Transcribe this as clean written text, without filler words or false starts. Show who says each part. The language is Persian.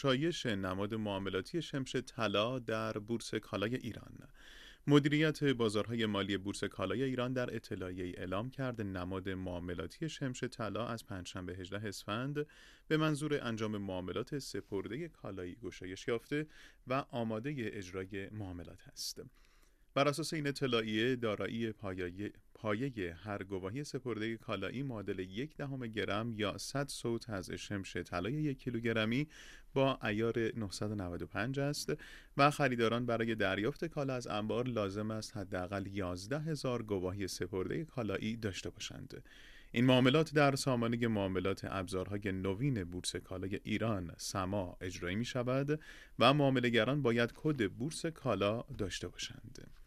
Speaker 1: گشایش نماد معاملاتی شمش طلا در بورس کالای ایران. مدیریت بازارهای مالی بورس کالای ایران در اطلاعیه‌ای اعلام کرد نماد معاملاتی شمش طلا از پنجشنبه 18 اسفند به منظور انجام معاملات سپرده کالایی گشایش یافته و آماده اجرای معاملات است. بر اساس این اطلاعیه دارایی پایه هر گواهی سپرده کالایی معادل 1/10 گرم یا 100 سوت از شمش طلای 1 کیلوگرمی با عیار 995 است و خریداران برای دریافت کالا از انبار لازم است حداقل 11,000 گواهی سپرده کالایی داشته باشند. این معاملات در سامانه معاملات ابزارهای نوین بورس کالای ایران سما اجرایی می شود و معامله‌گران باید کد بورس کالا داشته باشند.